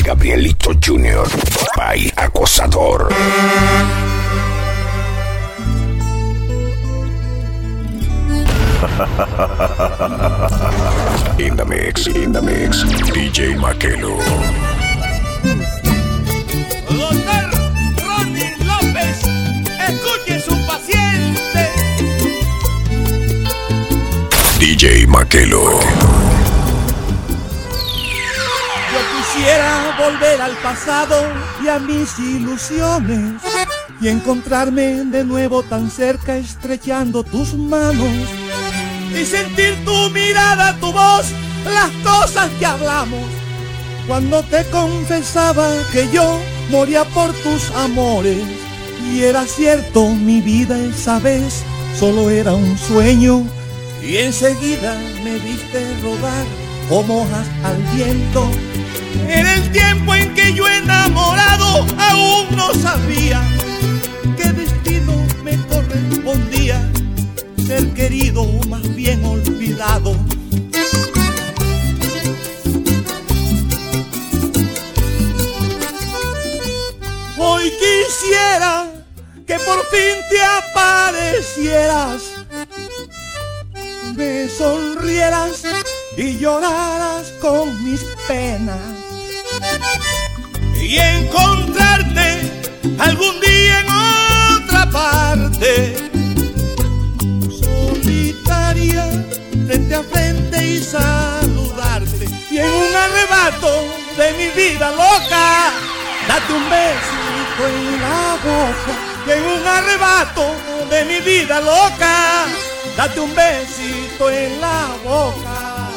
Gabrielito Jr. by Acosador. In the mix, DJ Makelo. Doctor Ronnie López, escuche su paciente. DJ Makelo. Yo quisiera volver al pasado y a mis ilusiones y encontrarme de nuevo tan cerca estrechando tus manos y sentir tu mirada, tu voz, las cosas que hablamos cuando te confesaba que yo moría por tus amores. Y era cierto, mi vida esa vez solo era un sueño. Y enseguida me viste rodar como hojas al viento. Era el tiempo en que yo enamorado aún no sabía qué destino me correspondía, ser querido o más bien olvidado. Hoy quisiera que por fin te aparecieras, me sonrieras y lloraras con mis penas, y encontrarte algún día en otra parte, solitaria, frente a frente, y saludarte. Y en un arrebato de mi vida loca, date un besito en la boca. Y en un arrebato de mi vida loca, date un besito en la boca.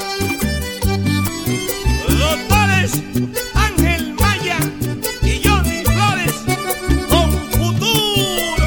Doctores Ángel Maya y Johnny Flores con futuro.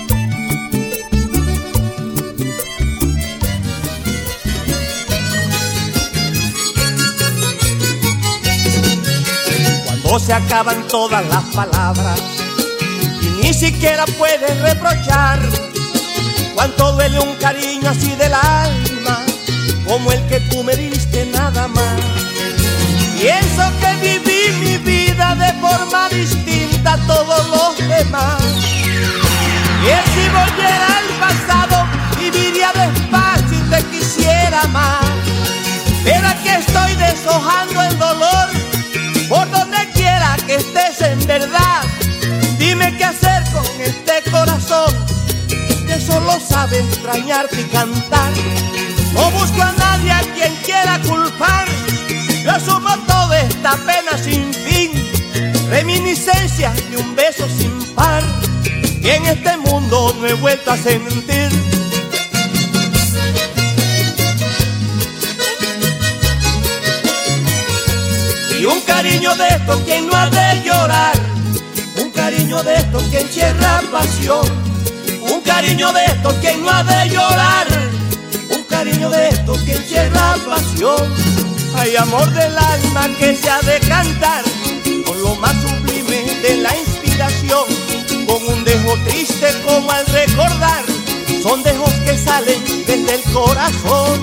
Cuando se acaban todas las palabras y ni siquiera puedes reprochar, cuánto duele un cariño así del alma, como el que tú me diste nada más. Pienso que viví mi vida de forma distinta a todos los demás. Y si volviera al pasado, viviría despacio y te quisiera más. Pero aquí estoy deshojando el dolor, por donde quiera que estés en verdad. Dime qué hacer con este corazón que solo sabe extrañarte y cantar. No busco a nadie a quien quiera culpar, yo asumo toda esta pena sin fin, reminiscencias de un beso sin par, que en este mundo no he vuelto a sentir. Y un cariño de estos que no ha de llorar, un cariño de estos que encierra pasión, un cariño de estos que no ha de llorar, un cariño de estos que encierra pasión. Hay amor del alma que se ha de cantar con lo más sublime de la inspiración, con un dejo triste como al recordar, son dejos que salen desde el corazón.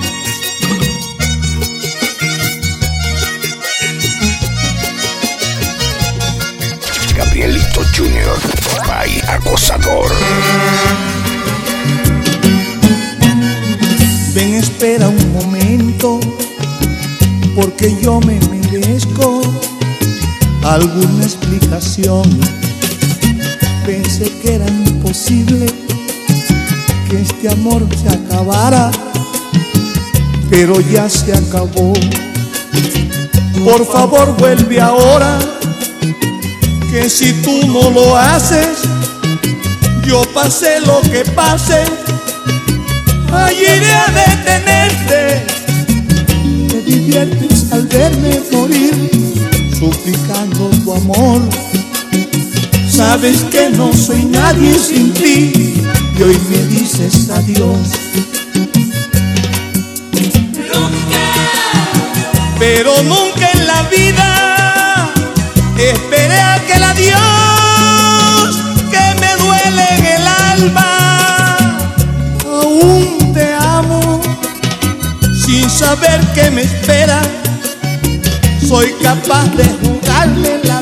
Gabrielito Jr. by Acosador. Ven, espera un momento, porque yo me merezco alguna explicación. Pensé que era imposible que este amor se acabara, pero ya se acabó. Por favor, vuelve ahora, que si tú no lo haces, yo pase lo que pase, allí iré a detenerte. Te diviertes al verme morir, suplicando tu amor. Sabes que no soy nadie sin ti, y hoy me dices adiós. Nunca, pero nunca en la vida esperé aquel adiós que me duele en el alma. Aún te amo sin saber que me espera, soy capaz de jugarle la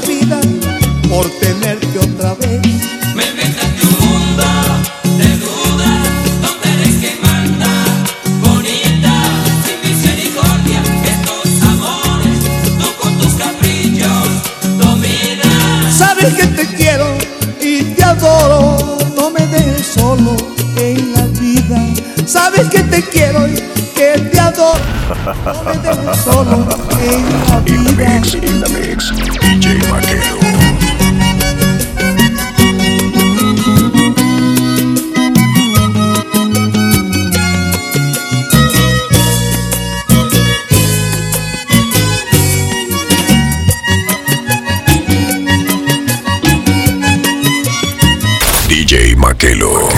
Sabes que te quiero y te adoro, no me dejes solo en la vida. Sabes que te quiero y que te adoro, no me dejes solo en la vida. In the mix, DJ Makelo. DJ Makelo.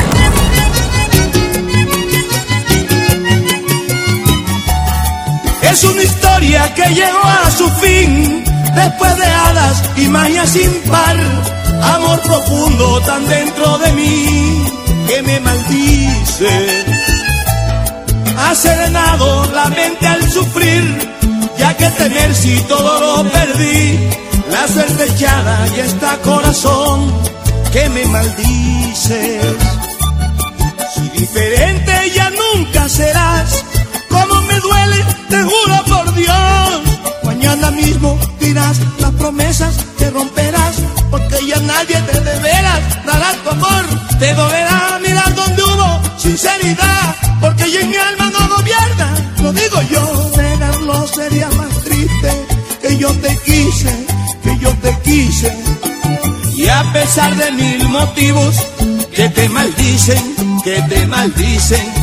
Es una historia que llegó a su fin, después de hadas y magia sin par. Amor profundo tan dentro de mí que me maldice. Ha serenado la mente al sufrir, ya que temer si todo lo perdí. La suerte echada y está corazón que me maldices. Si diferente ya nunca serás, como me duele, te juro por Dios. Mañana mismo dirás las promesas que romperás, porque ya nadie te de veras dará tu amor. Te dolerá mirar donde hubo sinceridad, porque ya en mi alma no gobierna. Lo digo yo, negarlo sería más triste. Que yo te quise, que yo te quise. Y a pesar de mil motivos que te maldicen, que te maldicen.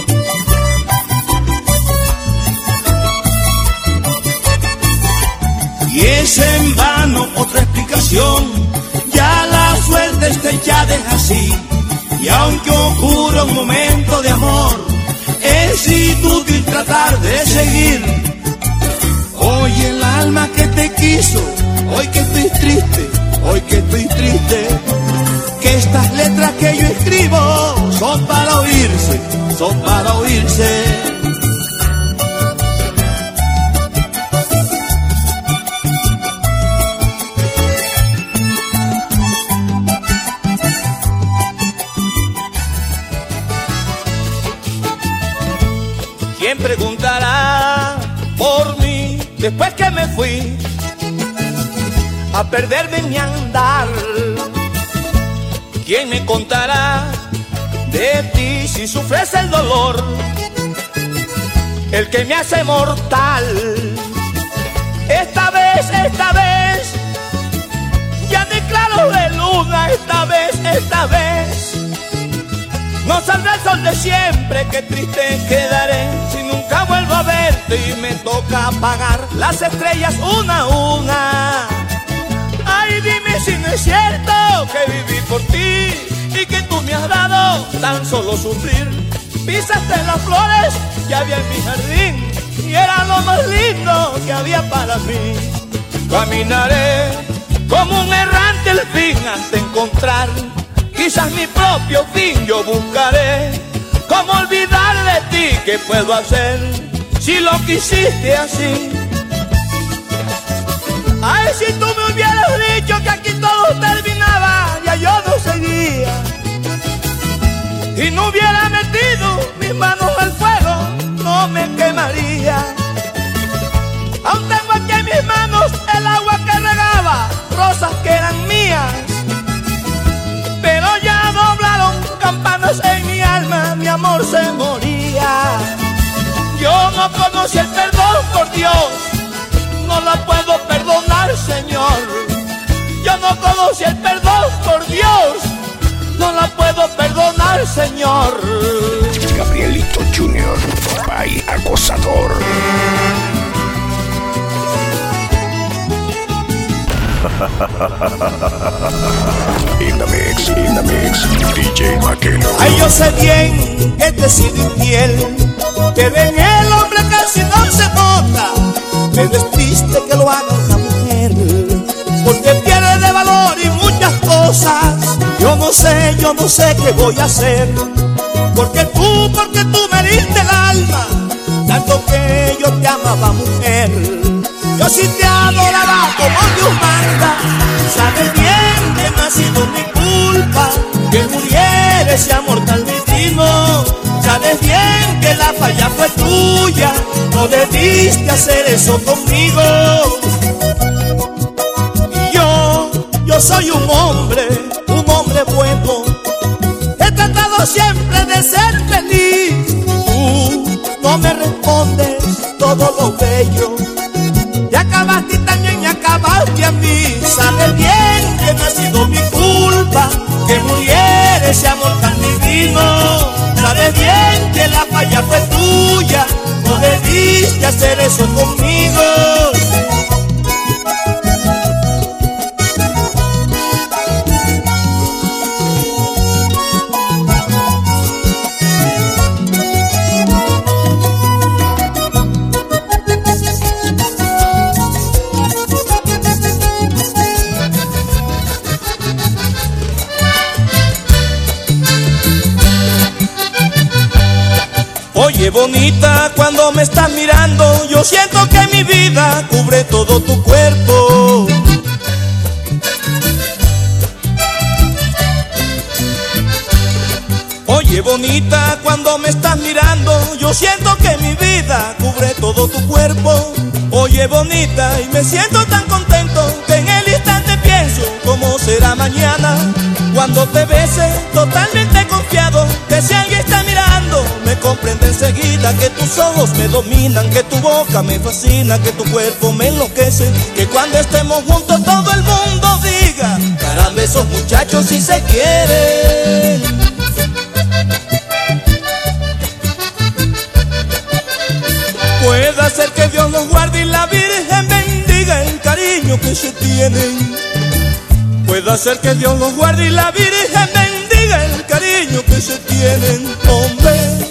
Y es en vano otra explicación, ya la suerte está echada es así. Y aunque ocurra un momento de amor, es inútil tratar de seguir. Hoy el alma que te quiso, hoy que estoy triste, hoy que estoy triste, que estas letras que yo escribo son para oírse, son para oírse. ¿Quién preguntará por mí después que me fui a perderme en mi andar? ¿Quién me contará de ti si sufres el dolor, el que me hace mortal? Esta vez, ya de claro de luna, esta vez, no saldrá el sol de siempre, qué triste quedaré si nunca vuelvo a verte y me toca apagar las estrellas una a una. Ay, dime si no es cierto que viví por ti y que tú me has dado tan solo sufrir. Pisaste las flores que había en mi jardín y era lo más lindo que había para mí. Caminaré como un errante el fin hasta encontrar quizás mi propio fin. Yo buscaré cómo olvidar de ti, qué puedo hacer si lo quisiste así. Ay, si tú me hubieras dicho que aquí todo terminaba, ya yo no seguía y no hubiera metido mis manos al fuego, no me quemaría. Aún tengo aquí en mis manos el agua que regaba rosas que eran mías, pero ya doblaron campanas en mi alma, mi amor se moría. Yo no conocí el perdón, por Dios, no la puedo perdonar, Señor. Yo no conocí el perdón, por Dios, no la puedo perdonar, Señor. Gabrielito Jr., Pai Acosador. In the mix, DJ Makelo. Ay, yo sé bien que te he sido infiel, pero en el hombre casi no se nota. Pero es triste que lo haga una mujer, porque pierde valor y muchas cosas. Yo no sé qué voy a hacer, porque tú me diste el alma, tanto que yo te amaba, mujer. Yo sí te adoraba como Dios manda. Sabes bien que no ha sido mi culpa que muriera ese amor tan divino. Sabes bien que la falla fue tuya, no debiste hacer eso conmigo. Y yo soy todo bello. Y acabaste y también me acabaste a mí. Sabes bien que no ha sido mi culpa que muriera ese amor tan divino. Sabes bien que la falla fue tuya, no debiste hacer eso conmigo. Oye bonita, cuando me estás mirando, yo siento que mi vida cubre todo tu cuerpo. Oye bonita, cuando me estás mirando, yo siento que mi vida cubre todo tu cuerpo. Oye bonita, y me siento tan contento que en el instante pienso cómo será mañana. Cuando te bese, totalmente confiado, que si alguien está mirando, me comprende enseguida, que tus ojos me dominan, que tu boca me fascina, que tu cuerpo me enloquece, que cuando estemos juntos todo el mundo diga, caramba, esos muchachos sí se quieren. Puede ser que Dios los guarde y la Virgen bendiga el cariño que se tienen. Puede ser que Dios los guarde y la Virgen bendiga el cariño que se tienen, hombre.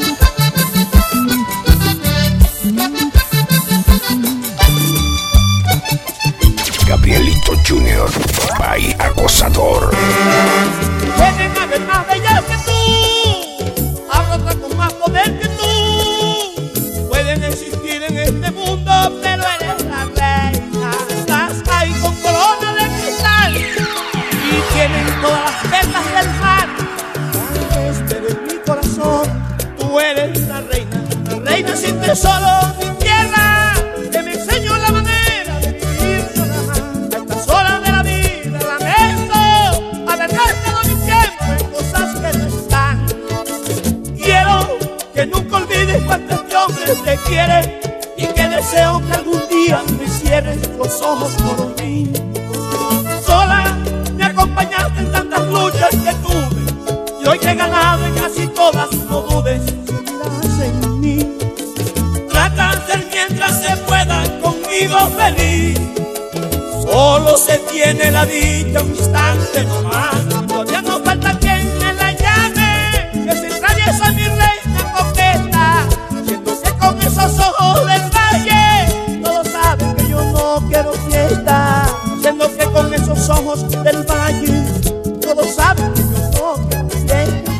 Gabrielito Jr. by Acosador. Pueden haber más bellas que tú, habrá otra con más poder que tú. Pueden existir en este mundo, pero eres la reina. Estás ahí con corona de cristal y tienen todas las perlas del mar. Este eres mi corazón, tú eres la reina sin tesoro ni tierra, que me enseñó la manera de vivir nada más. A estas horas de la vida lamento haber gastado mi tiempo en cosas que no están. Quiero que nunca olvides cuánto este hombre te quiere y que deseo que algún día me cierres los ojos por mí. Sola me acompañaste en tantas luchas que tuve y hoy que he ganado en casi todas, no dudes, seguirás en mí. Trata de ser mientras se pueda conmigo feliz. Solo se tiene la dicha un instante nomás. Todavía no falta quien me la llame, que se atraviesa mi reina coqueta, yéndose con esos ojos del valle. Todos saben que yo no quiero fiesta, siendo que con esos ojos del valle todos saben que yo no quiero fiesta.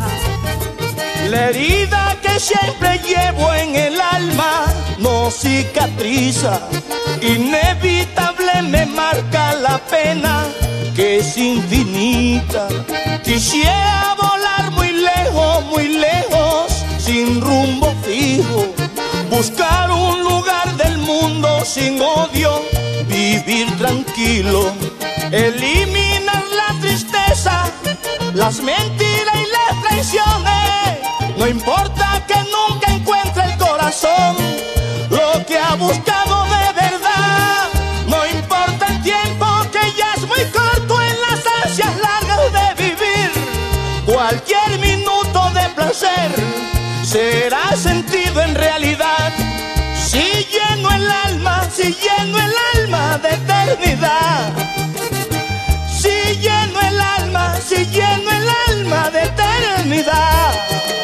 La herida que siempre llevo en el alma no cicatriza, inevitable me marca la pena que es infinita. Quisiera volar muy lejos, sin rumbo fijo, buscar un lugar del mundo sin odio, vivir tranquilo, eliminar la tristeza, las mentiras y las traiciones. No importa que nunca encuentre el corazón lo que ha buscado de verdad. No importa el tiempo que ya es muy corto en las ansias largas de vivir. Cualquier minuto de placer será sentido en realidad. Si lleno el alma de eternidad. Si lleno el alma de eternidad.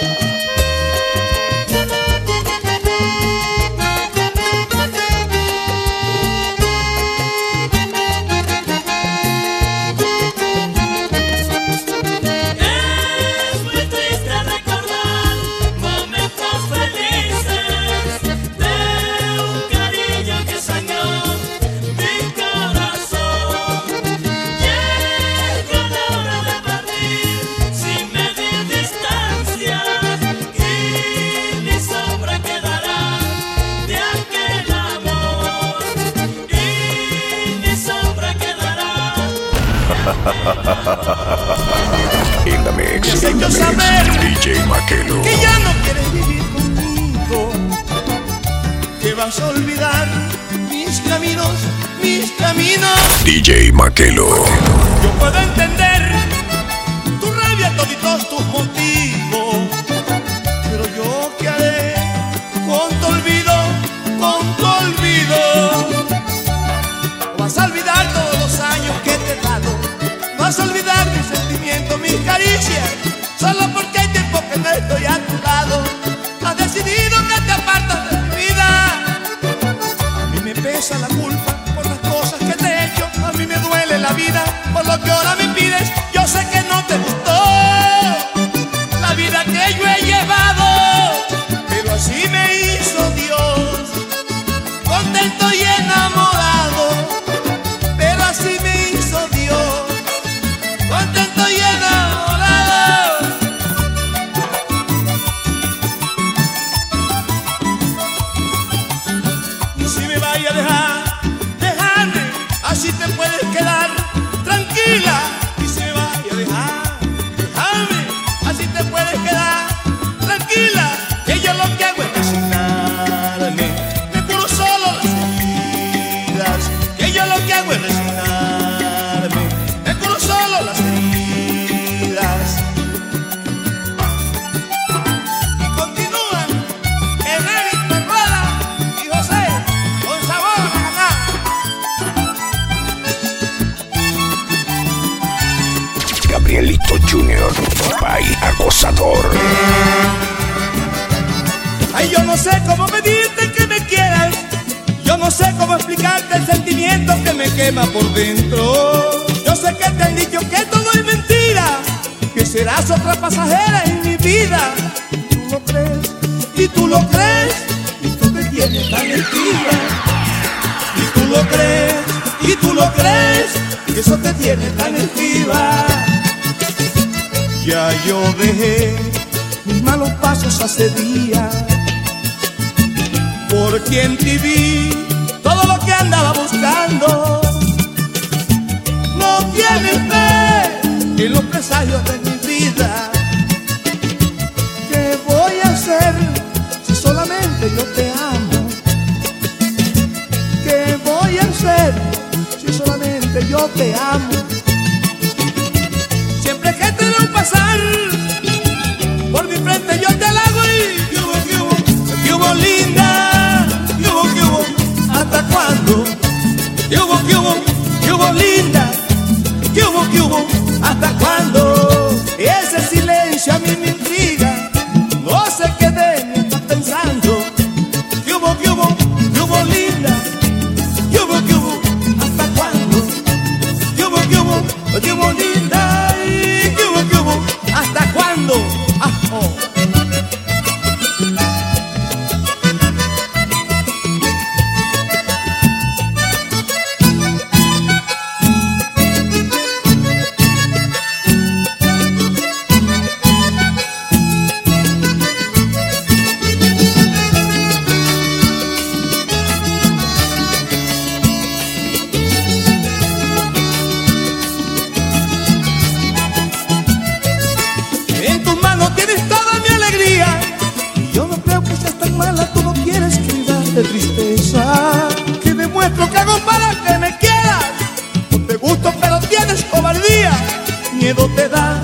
In the mix, Me has hecho saber DJ Makelo. que ya no quieres vivir conmigo, que vas a olvidar mis caminos, mis caminos. DJ Makelo. Yo puedo entender tu rabia, toditos tus motivos, pero yo qué haré con tu olvido, con tu olvido. Vas a olvidar todos los años que te he dado, vas a olvidar mis sentimientos, mis caricias, solo porque hay tiempo que no estoy a tu lado. Has decidido que te apartas de mi vida. A mí me pesa la culpa por las cosas que te he hecho, a mí me duele la vida por lo que ahora me pides. Yo sé que no te gustó la vida que yo he llevado, pero así me hizo Dios, contento y enamorado. Pero así me hizo Dios, contento y enamorado. Y si me vaya a dejar, déjame, así te puedes quedar tranquila. Y si me vaya a dejar, déjame, así te puedes quedar tranquila. Que yo lo que hago es resignarme, me curo solo las heridas. Que yo lo que hago es resignarme, me curo solo las heridas. Y continúan Enrique Perrola y José con sabor a ganar. Gabrielito Jr., Pai Acosador. Ay, yo no sé cómo pedirte que me quieras, yo no sé cómo explicarte el sentimiento que me quema por dentro. Yo sé que te han dicho que todo es mentira, que serás otra pasajera en mi vida. Tú lo crees, y tú lo crees, y tú te tienes tan mentira. Y tú lo crees, y tú lo crees, y eso te tiene tan esquiva. Ya yo dejé mis malos pasos hace días, porque en ti vi todo lo que andaba buscando. No tienes fe en los presagios de mi vida. ¿Qué voy a hacer si solamente yo te amo? ¿Qué voy a hacer si solamente yo te amo? Siempre que te veo pasar por mi frente yo te halago y ¿qué hubo linda? ¿Qué hubo? ¿Hasta cuándo? ¿Qué hubo linda? ¿Qué hubo? ¿Hasta cuándo? Ese silencio a mí me intriga, no sé qué de mí estás pensando. ¿Qué hubo linda? ¿Qué hubo? ¿Hasta cuándo? ¿Qué hubo linda? ¿Y qué hubo? ¿Hasta cuándo? Ah, oh. En tus manos tienes toda mi alegría, y yo no creo que seas tan mala, tú no quieres privarte de tristeza. ¿Qué demuestro que hago para que me quieras? No te gusto pero tienes cobardía. Miedo te da,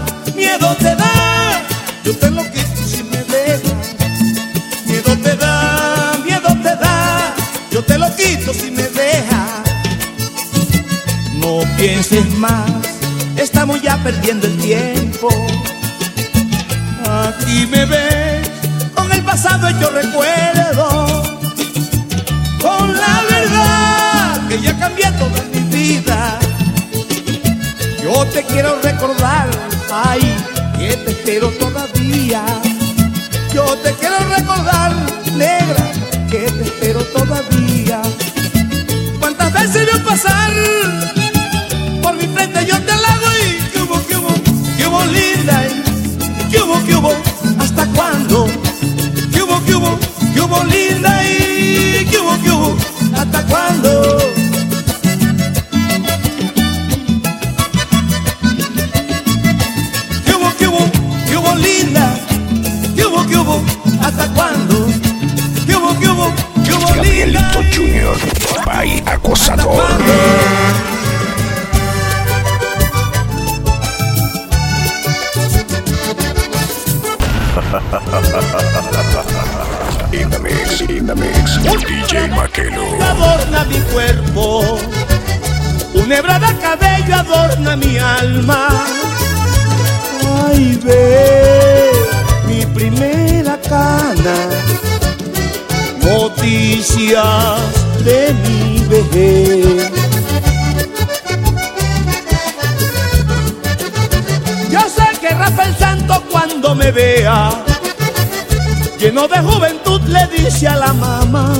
yo te lo quito si me dejas. Miedo te da, yo te lo quito si me dejas. No pienses más, estamos ya perdiendo el tiempo. Aquí me ves con el pasado hecho recuerdo, con la verdad que ya cambié toda mi vida. Yo te quiero recordar, ay, que te espero todavía. Yo te quiero recordar, negra, que te espero todavía. ¿Cuántas veces veo pasar por mi frente yo te halago y qué hubo linda? ¿Qué hubo? ¿Hasta cuándo? ¿Qué hubo linda? ¿Y qué hubo? ¿Hasta cuándo? ¿Qué hubo linda? ¿Qué hubo? ¿Hasta cuándo? ¿Qué hubo linda? Gabrielito Junior, Pai Acosador. In the mix, DJ Makelo. Adorna mi cuerpo, una hebra de cabello adorna mi alma. Ay, ve, mi primera cana, noticias de mi vejez. Yo sé que Rafael Santos cuando me vea lleno de juventud le dice a la mamá: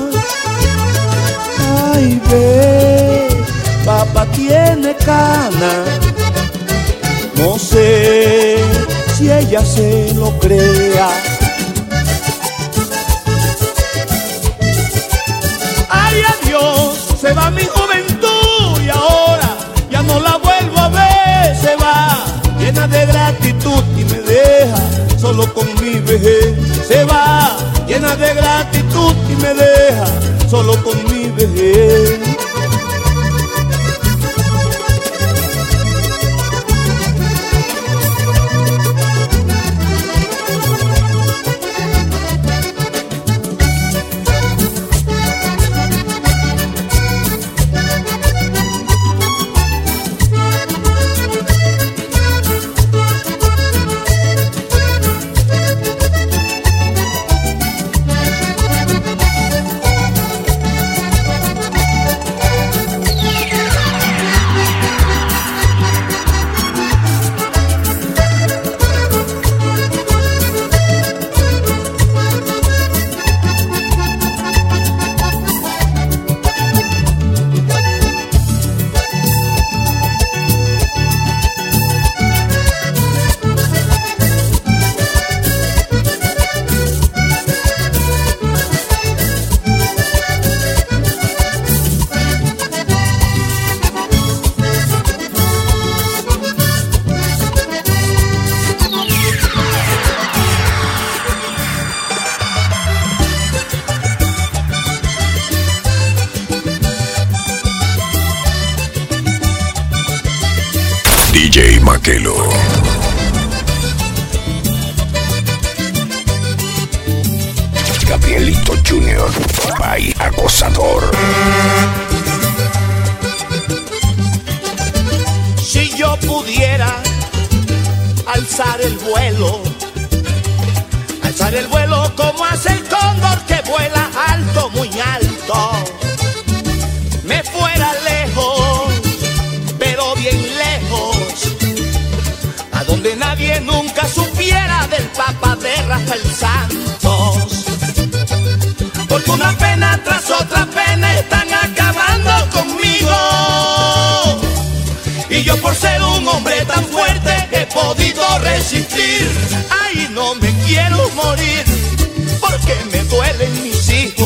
ay, ve, papá tiene cana. No sé si ella se lo crea. Ay, adiós, se va mi juventud y ahora ya no la vuelvo a ver. Se va llena de gratitud y me deja solo con mi vejez. Se va llena de gratitud y me deja solo con mi vejez. DJ Makelo. Gabrielito Junior, Pai Acosador. Si yo pudiera alzar el vuelo como hace el cóndor que vuela alto, muy alto, me fuera lejos, pero bien lejos, a donde nadie nunca supiera del Papa de Rafael Santos, porque una pena tras otra pena están acabando conmigo, y yo por ser un hombre tan fuerte he podido resistir. Ay, no me quiero morir porque me duelen mis hijos.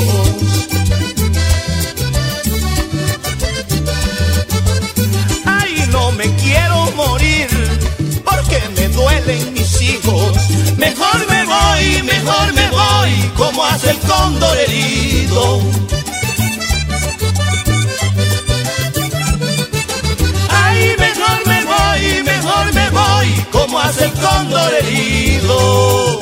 Ay, no me quiero morir porque me duelen mis hijos. Mejor me voy, como hace el cóndor herido. Ay, mejor me voy, como hace el cóndor herido.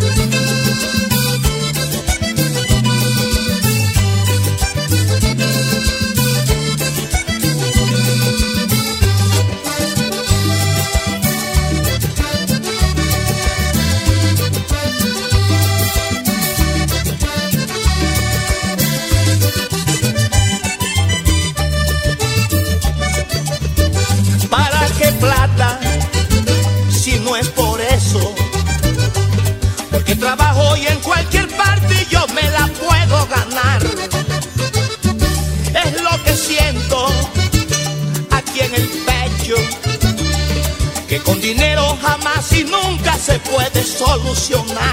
¿Para qué plata si no es por eso? Porque trabajo y en cualquier parte yo me la puedo ganar. Es lo que siento aquí en el pecho, que con dinero jamás y nunca se puede solucionar.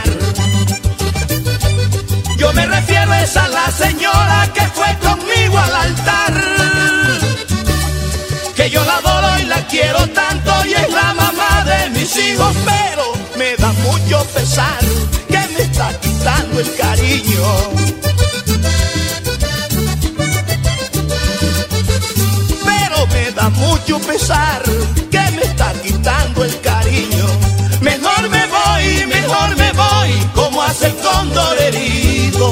Yo me refiero a esa la señora que fue conmigo al altar, que yo la adoro y la quiero tanto y es la mamá de mis hijos, pero me da mucho pesar que me está quitando el cariño. mucho pesar que me está quitando el cariño. Mejor me voy, como hace el cóndor herido.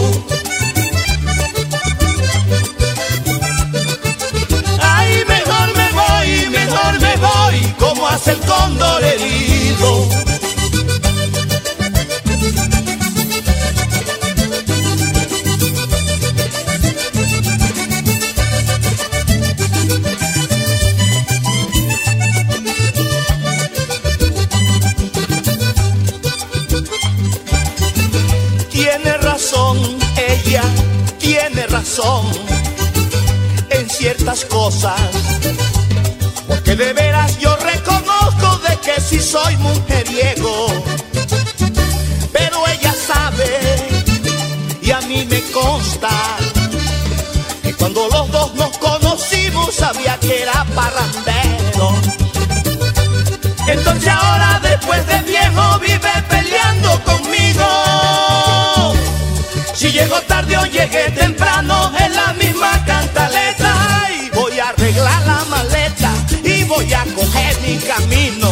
Ay, mejor me voy, como hace el cóndor herido. Ella tiene razón en ciertas cosas, porque de veras yo reconozco de que sí soy mujeriego, pero ella sabe y a mí me consta que cuando los dos nos conocimos sabía que era parrandero. Entonces ahora después de viejo vive peleando conmigo. Si llego tarde o llegué temprano es la misma cantaleta. Y voy a arreglar la maleta y voy a coger mi camino.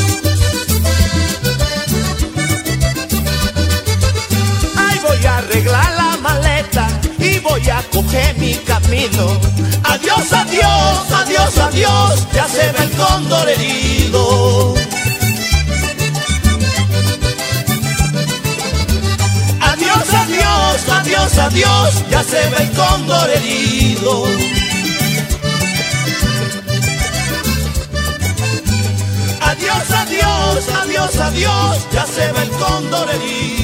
Ay, voy a arreglar la maleta y voy a coger mi camino. Adiós, adiós, adiós, adiós, ya se ve el cóndor herido. Adiós, adiós, adiós, ya se ve el cóndor herido. Adiós, adiós, adiós, adiós, ya se ve el cóndor herido.